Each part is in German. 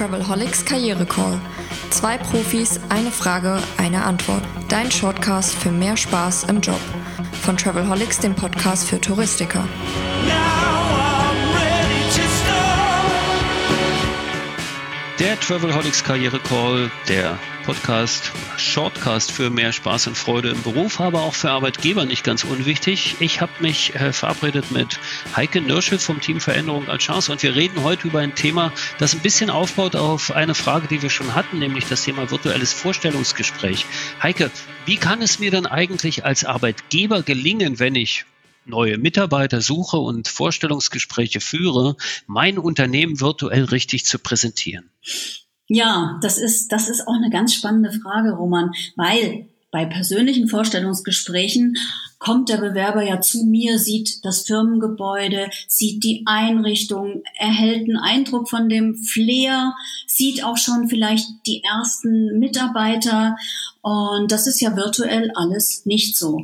Travelholics Karriere Call. 2 Profis, eine Frage, eine Antwort. Dein Shortcast für mehr Spaß im Job. Von Travelholics, dem Podcast für Touristiker. Der Travelholics Karriere Call, der Podcast, Shortcast für mehr Spaß und Freude im Beruf, aber auch für Arbeitgeber nicht ganz unwichtig. Ich habe mich verabredet mit Heike Nirschel vom Team Veränderung als Chance und wir reden heute über ein Thema, das ein bisschen aufbaut auf eine Frage, die wir schon hatten, nämlich das Thema virtuelles Vorstellungsgespräch. Heike, wie kann es mir denn eigentlich als Arbeitgeber gelingen, wenn ich neue Mitarbeiter suche und Vorstellungsgespräche führe, mein Unternehmen virtuell richtig zu präsentieren? Ja, das ist auch eine ganz spannende Frage, Roman, weil bei persönlichen Vorstellungsgesprächen kommt der Bewerber ja zu mir, sieht das Firmengebäude, sieht die Einrichtung, erhält einen Eindruck von dem Flair, sieht auch schon vielleicht die ersten Mitarbeiter und das ist ja virtuell alles nicht so.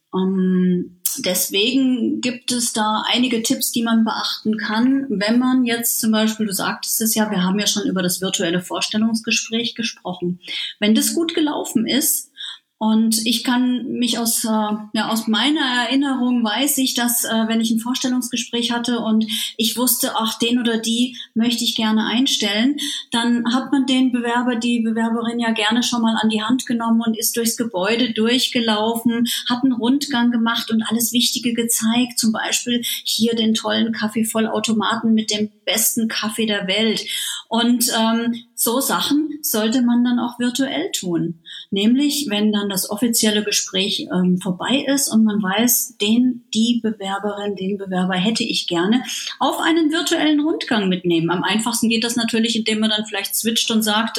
Deswegen gibt es da einige Tipps, die man beachten kann, wenn man jetzt zum Beispiel, du sagtest es ja, wir haben ja schon über das virtuelle Vorstellungsgespräch gesprochen. Wenn das gut gelaufen ist, und ich kann mich aus meiner Erinnerung weiß ich, dass wenn ich ein Vorstellungsgespräch hatte und ich wusste, ach, den oder die möchte ich gerne einstellen, dann hat man den Bewerber, die Bewerberin ja gerne schon mal an die Hand genommen und ist durchs Gebäude durchgelaufen, hat einen Rundgang gemacht und alles Wichtige gezeigt, zum Beispiel hier den tollen Kaffeevollautomaten mit dem besten Kaffee der Welt. Und so Sachen sollte man dann auch virtuell tun. Nämlich, wenn dann das offizielle Gespräch vorbei ist und man weiß, die Bewerberin, den Bewerber hätte ich gerne, auf einen virtuellen Rundgang mitnehmen. Am einfachsten geht das natürlich, indem man dann vielleicht switcht und sagt,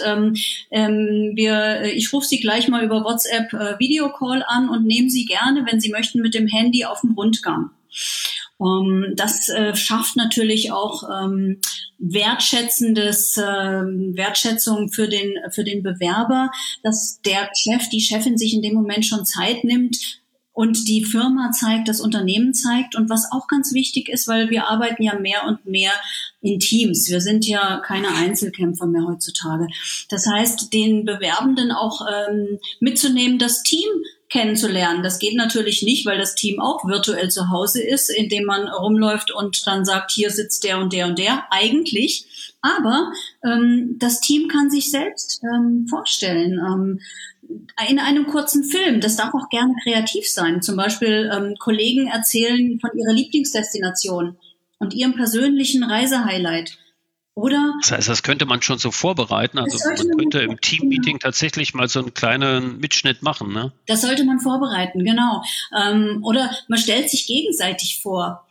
ich rufe Sie gleich mal über WhatsApp Videocall an und nehme Sie gerne, wenn Sie möchten, mit dem Handy auf den Rundgang. Das schafft natürlich auch Wertschätzung für den Bewerber, dass der Chef, die Chefin sich in dem Moment schon Zeit nimmt und die Firma zeigt, das Unternehmen zeigt. Und was auch ganz wichtig ist, weil wir arbeiten ja mehr und mehr in Teams. Wir sind ja keine Einzelkämpfer mehr heutzutage. Das heißt, den Bewerbenden auch mitzunehmen, das Team kennenzulernen. Das geht natürlich nicht, weil das Team auch virtuell zu Hause ist, indem man rumläuft und dann sagt, hier sitzt der und der und der, eigentlich. Aber das Team kann sich selbst vorstellen. In einem kurzen Film, das darf auch gerne kreativ sein. Zum Beispiel Kollegen erzählen von ihrer Lieblingsdestination und ihrem persönlichen Reisehighlight. Oder das heißt, das könnte man schon so vorbereiten. Also man könnte im Team-Meeting tatsächlich mal so einen kleinen Mitschnitt machen, ne? Das sollte man vorbereiten, genau. Oder man stellt sich gegenseitig vor.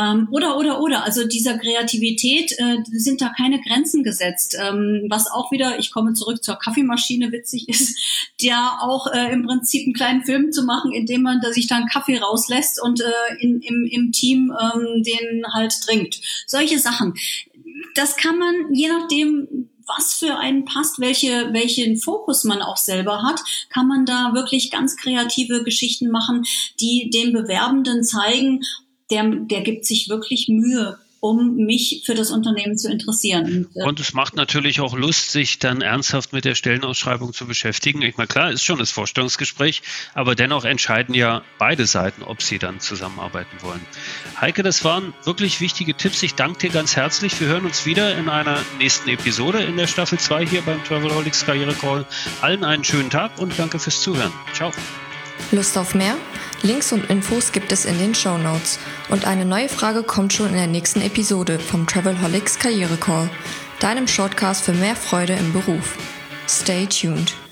Oder. Also dieser Kreativität sind da keine Grenzen gesetzt. Was auch wieder, ich komme zurück zur Kaffeemaschine, witzig ist, ja auch im Prinzip einen kleinen Film zu machen, indem man sich dann Kaffee rauslässt und im Team den halt trinkt. Solche Sachen. Das kann man, je nachdem, was für einen passt, welchen Fokus man auch selber hat, kann man da wirklich ganz kreative Geschichten machen, die den Bewerbenden zeigen, der gibt sich wirklich Mühe, um mich für das Unternehmen zu interessieren. Und es macht natürlich auch Lust, sich dann ernsthaft mit der Stellenausschreibung zu beschäftigen. Ich meine, klar, ist schon das Vorstellungsgespräch, aber dennoch entscheiden ja beide Seiten, ob sie dann zusammenarbeiten wollen. Heike, das waren wirklich wichtige Tipps. Ich danke dir ganz herzlich. Wir hören uns wieder in einer nächsten Episode in der Staffel 2 hier beim Travelholics Karriere Call. Allen einen schönen Tag und danke fürs Zuhören. Ciao. Lust auf mehr? Links und Infos gibt es in den Shownotes. Und eine neue Frage kommt schon in der nächsten Episode vom Travelholics Karriere Call, deinem Shortcast für mehr Freude im Beruf. Stay tuned.